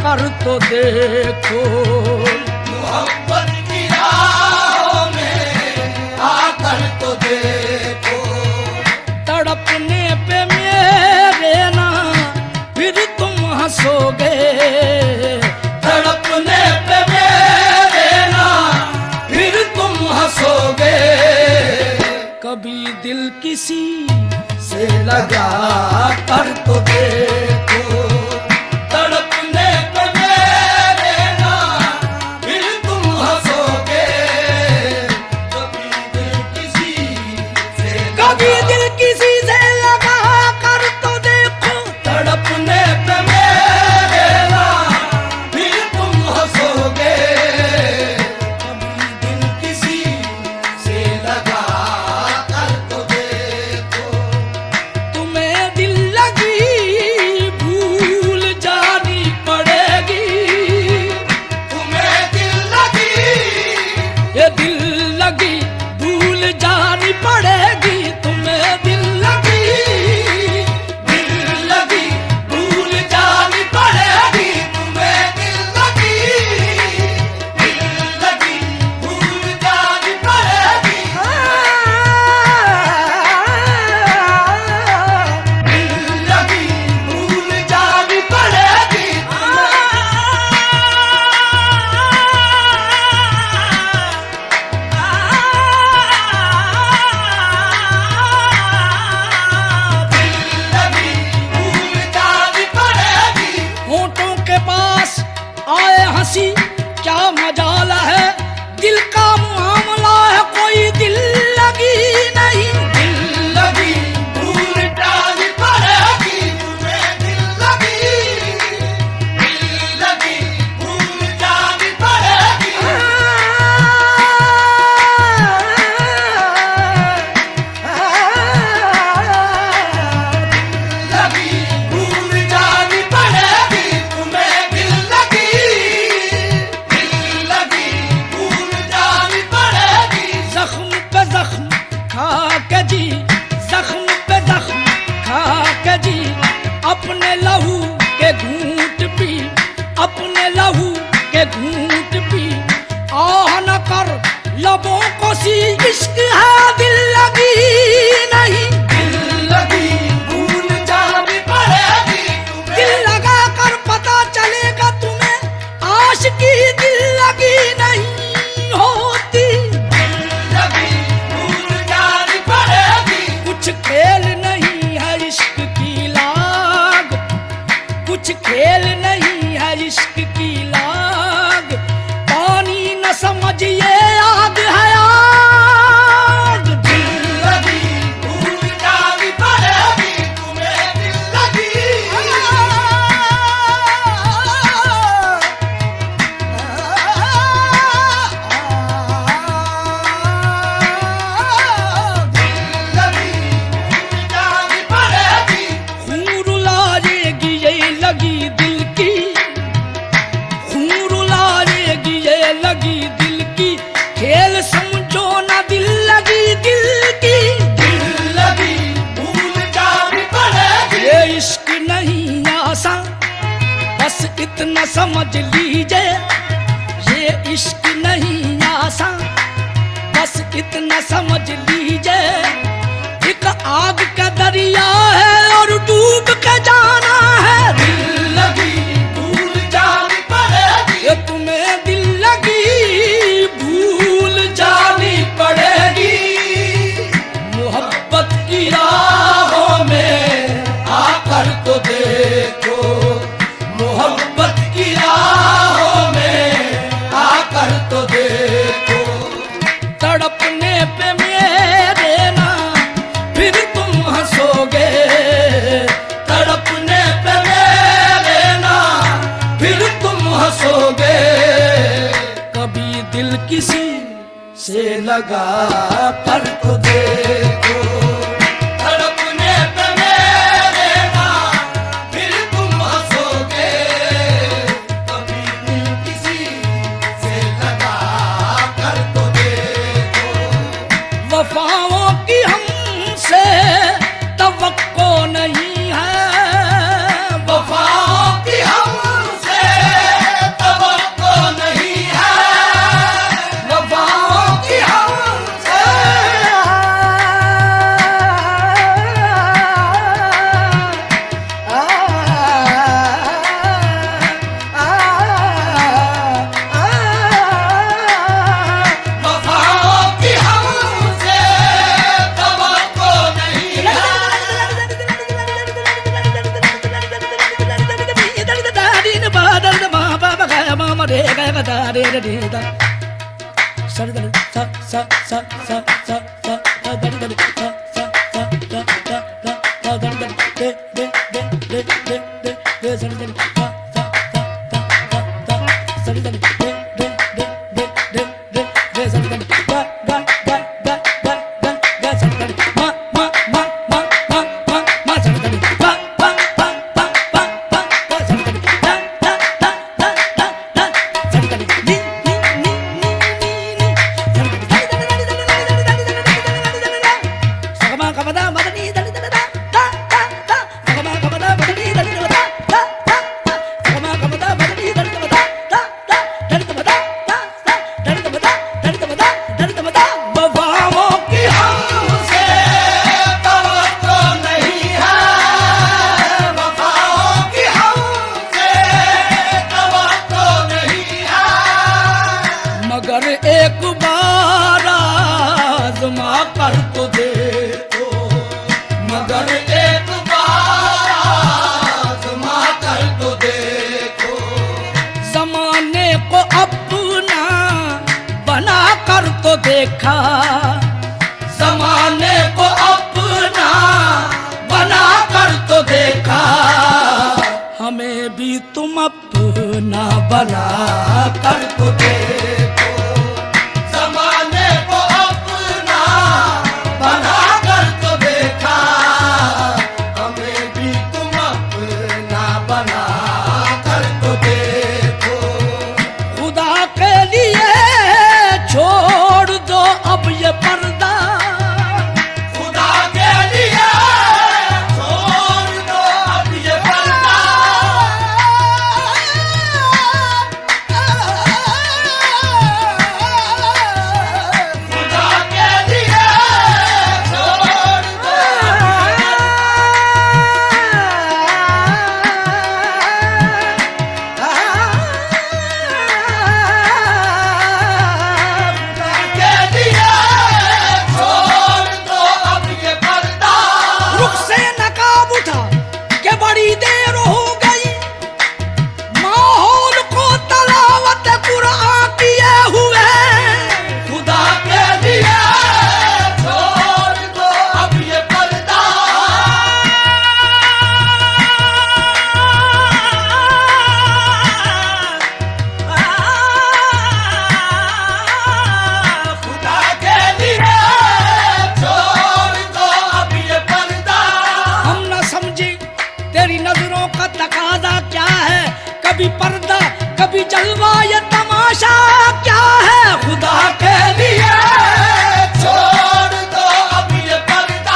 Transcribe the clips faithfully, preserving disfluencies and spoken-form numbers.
कर तो देखो, मोहब्बत की राहों में आकर तो देखो। तड़पने पे मेरे ना फिर तुम हंसोगे, तड़पने पे मेरे ना फिर तुम हंसोगे। कभी दिल किसी से लगा कर तो देखो, तड़पने पे मेरे ना फिर तुम हंसोगे। कभी दिल किसी से कभी दिल किसी से लगा कर तो देखो, तड़पने पे मेरे ना फिर तुम हंसोगे। कभी दिल किसी से लगा कर तो देखो, तुम्हें दिल लगी भूल जानी पड़ेगी, तुम्हें दिल लगी ये दिल लगी भूल जानी पड़ेगी, तुम्हें दिल लगी दिल लगी भूल जानी पड़ेगी। तुम्हें दिल लगी दिल लगी भूल जानी पड़ेगी। दिल लगी भूल जानी पड़ेगी। दिल लगी भूल जानी पड़ेगी। होठों के पास आए हंसी क्या मजाल है, दिल का मामला है कोई दिल लगी नहीं, दिल लगी भूल जानी पड़ेगी। तुम्हें दिल लगी दिल लगी भूल जानी पड़ेगी। लगी भूल जानी पड़ेगी। तुम्हें दिल लगी दिल लगी भूल जानी पड़ेगी। जख्म पे जख्म खा के जी, जख्म पे जख्म खा के जी, अपने लहू के घूंट पी, अपने लहू के घूंट पी, आह न कर लबों को सी, इश्क है दिल लगी नहीं, दिल लगी भूल जानी पड़ेगी। तुम्हें दिल लगा कर पता चलेगा तुम्हें, आशिकी दिल लगी नहीं होती, लगी भूल जानी पड़ेगी। कुछ खेल नहीं है इश्क की लाग, कुछ खेल नहीं है इश्क की लाग, पानी न समझिए आग है आग, दिल लगी भूल जानी पड़ेगी। तुम्हें दिल लगी दिल लगी भूल जानी पड़ेगी। खून रुलाएगी ये लगी दिल की, खून रुलाएगी ये लगी दिल की, खेल समझो ना दिल लगी दिल की, दिल लगी भूल जानी पड़ेगी। ये इश्क नहीं आसान बस इतना समझ लीजिए, ये इश्क नहीं आसान बस इतना समझ लीजिए, एक आग का दरिया है और डूब के जाना है, दिल लगी भूल जानी पड़ेगी। ये तुम्हें दिल लगी भूल जानी पड़ेगी, मोहब्बत की राहों में आकर तो देखो, मोहब्बत की राहों में आकर तो देखो। तड़पने पे मेरे ना फिर तुम हंसोगे, तड़पने पे मेरे ना फिर तुम हंसोगे। कभी दिल किसी से लगा कर तो देखो, तड़पने पे मेरे ना फिर तुम हंसोगे। कभी दिल किसी से लगा कर तो देखो, वफाओं की हमसे तवक्को नहीं है, वफाओं की हमसे म रे ग ग दा रे रे रे दा सा रे सा सा सा सा सा सा दा दा दा सा सा सा दा दा दा दा दा दा दे दे दे दे दे दे दे सा रे सा सा सा सा सा सा रे दे दे दे दे दे दे दे सा रे गा गा गा गा गा गा गा सा रे मा मा मा मा मा मा मा सा रे गा पा पा पा पा पा पा सा रे गा दा दा दा दा दा सा रे नी नी नी नी नी सा रे दा दा दा दा दा दा दा सा मा का दा मा नी दा दा दा दा दा दा सा मा का दा मा नी दा दा दा दा दा सा मा का दा मा नी दा दा दा दा दा दा दा दा दा दा दा दा दा वफाओं की हमसे तवक्को नहीं है, वफाओं की हमसे तवक्को नहीं है, मगर एक बार आज़मा कर तो देखो, मगर एक बार आज़मा कर तो देखो, ज़माने को अपना बना कर तो देखा, ज़माने को अपना बना कर तो देखा, हमें भी तुम अपना बना कर तो देखो, ज़माने को अपना बना कर तो देखा, हमें भी तुम अपना बना कर तो देखो, खुदा के लिए छोड़ दो अब ये पर्दा, खुदा के लिए छोड़ दो अब ये पर्दा, खुदा के लिए छोड़ दो के लिए छोड़ दो अब ये पर्दा, रुख से नकाब उठा के बड़ी देर हो गई, माहौल को तलावत कुरान किए हुए, खुदा के लिए छोड़ दो अब ये पर्दा, खुदा के लिए छोड़ दो अब ये पर्दा, हम न समझे तेरी नजरों का तकाजा क्या है, कभी पर्दा कभी जलवा ये तमाशा क्या है, खुदा के लिए छोड़ दो अब ये पर्दा,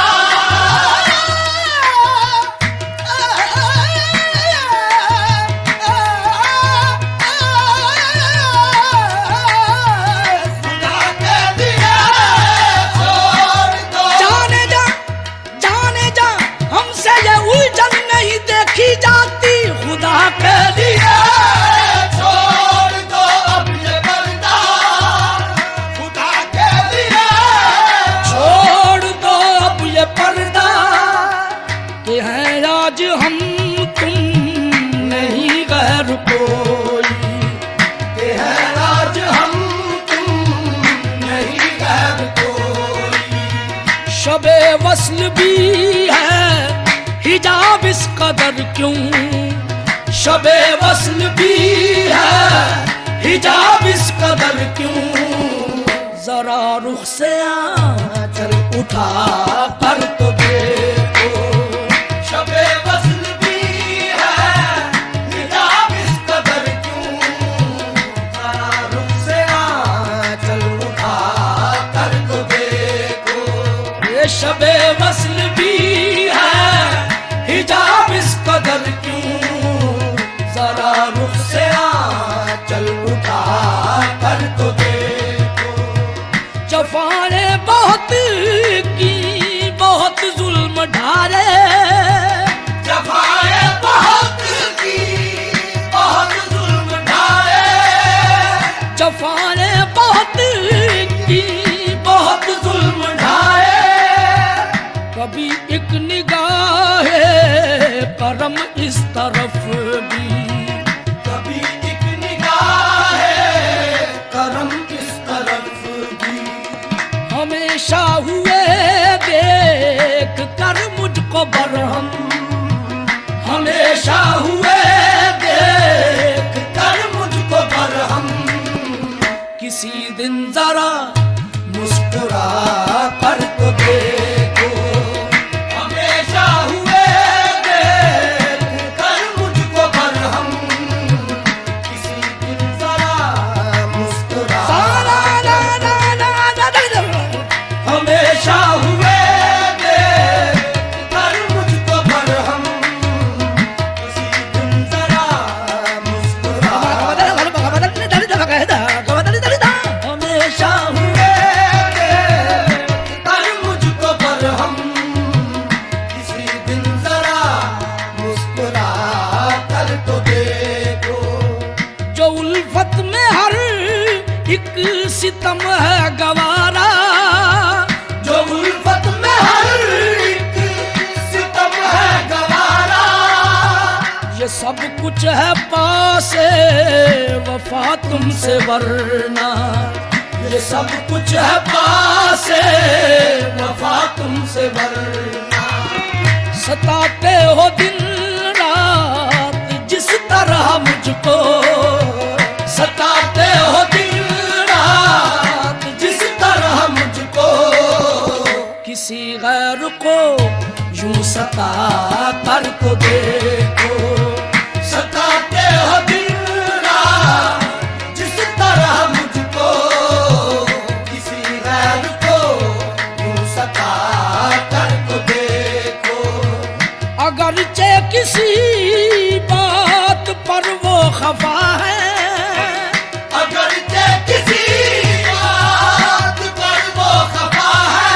खुदा के लिए छोड़ दो जाने जा जाने जा हमसे ये उलझन नहीं देखी जाती, खुदा के लिए छोड़ दो अब ये पर्दा, खुदा के लिए छोड़ दो अब ये पर्दा, कि हैं आज हम तुम नहीं गैर कोई, ये है आज हम तुम नहीं गैर कोई, शबे वस्ल भी है हिजाब इस कदर क्यों, शबे वस्ल भी है हिजाब इस कदर क्यों, जरा रुख से आंचल उठा कर तो देखो, शबे वस्ल भी है हिजाब इस कदर क्यों, जरा रुख से आंचल उठा कर तो देखो, ये शबे वस्ल भी है हिजाब इस कदर क्यों, जरा रुख से आंचल उठा कर तो देखो, जफाने बहुत की बहुत जुल्म ढारे, जफाए बहुत की बहुत जुल्म ढाए, जफाने बहुत की बहुत जुल्म ढाए, कभी एक निगाह करम इस तरफ भी, कभी एक निगाह मुझको बरहम हमेशा हुए देख कर मुझको बरहम, किसी दिन जरा मुस्कुरा कर तो देखो। हमेशा हुए देख कर मुझको बरहम, किसी दिन जरा मुस्कुरा। हमेशा हुए देख कर मुझको बरहम, किसी दिन जरा मुस्कुरा। हमेशा हुए देख कर मुझको बरहम, किसी दिन जरा मुस्कुरा कर तो देखो। जो उल्फत में हर एक सितम है गवारा, जो उल्फत में हर एक सितम है गवारा, ये सब कुछ है पासे वफा तुमसे वरना, ये सब कुछ है पासे वफा तुमसे वरना। सताते हो दिन रात जिस तरह मुझको, सताते हो दिन रात जिस तरह मुझको, किसी गैर को यूं सता कर तो देखो। सताते हो दिन रात जिस तरह मुझको, किसी गैर को यूं सता कर तो देखो। अगरचे किसी बात पर वो खफा है, अगरचे किसी बात पर वो खफा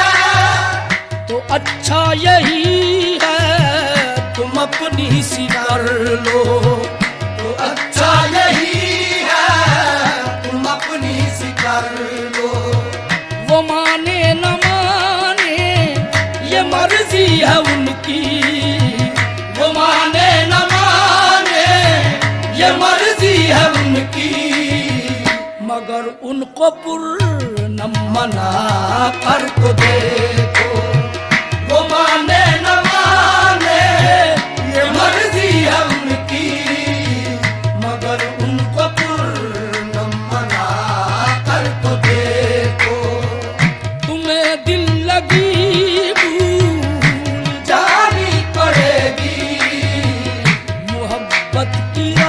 है, तो अच्छा यही है तुम अपनी सी कर लो। तो अच्छा यही है तुम अपनी सी कर लो। वो माने न माने ये मर्जी है उनकी, वो माने न माने ये मर्जी है उनकी, मगर उनको पूर्णम मना कर तो देखो। वो माने न माने ये मर्जी है उनकी, मगर उनको पूर्ण मना कर तो देखो। तुम्हें दिल लगी भूल जानी पड़ेगी मोहब्बत की